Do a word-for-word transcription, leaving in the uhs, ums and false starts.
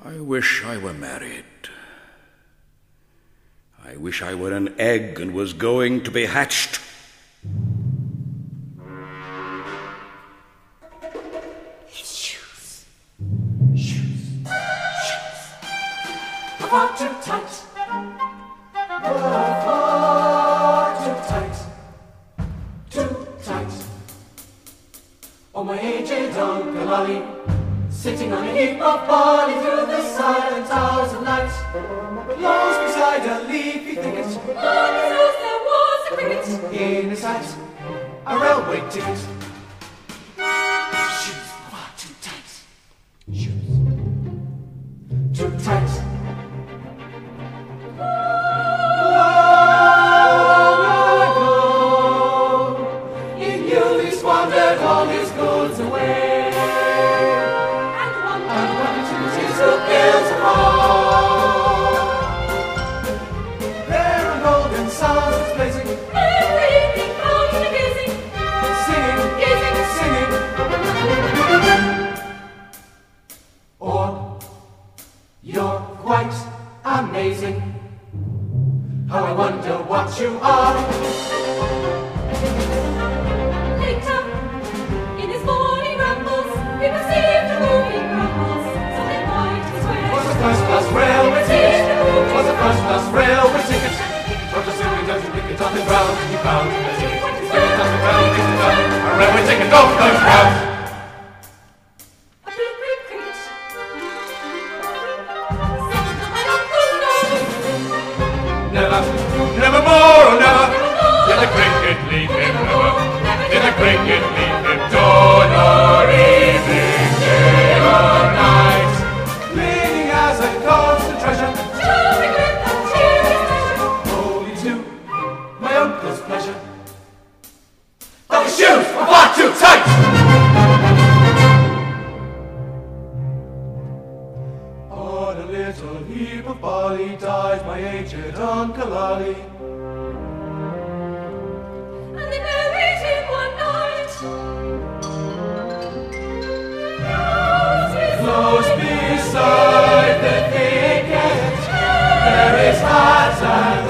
I wish I were married. I wish I were an egg and was going to be hatched. It's shoes. Shoes. Shoes. Far too tight. Far too tight. Too tight. Oh, my aged Uncle Ollie, sitting on a heap of barley through the silent hours of night. Lost beside a leafy thicket, on his nose there was a cricket. In his hat, a railway ticket. Shoes far too tight. Shoes too tight. Long ago, he knew he squandered all his goods away. And one, and one chooses who builds a home. There are golden sounds blazing, everything comes to gazing, singing, gazing, singing. Or you're quite amazing. How I wonder what you are. Later, in his morning rambles, he perceived a moving grumbles. Something white was where was a first-class railway ticket. Was a first-class railway ticket. Roger simply doesn't pick it up and round, and he found a ticket. Pick it up and round, pick it up. A railway ticket off goes round. A big, big cricket. Never, never more, or never, did the cricket leave him, never, did the cricket leave him, dawn or evening, day or night, leaning as a constant treasure, showing with a cheery pleasure, only to my uncle's pleasure. But the shoes were far too tight! On a little heap of barley died my aged Uncle Ollie. And they buried him one night. Close beside the thicket, there is hat and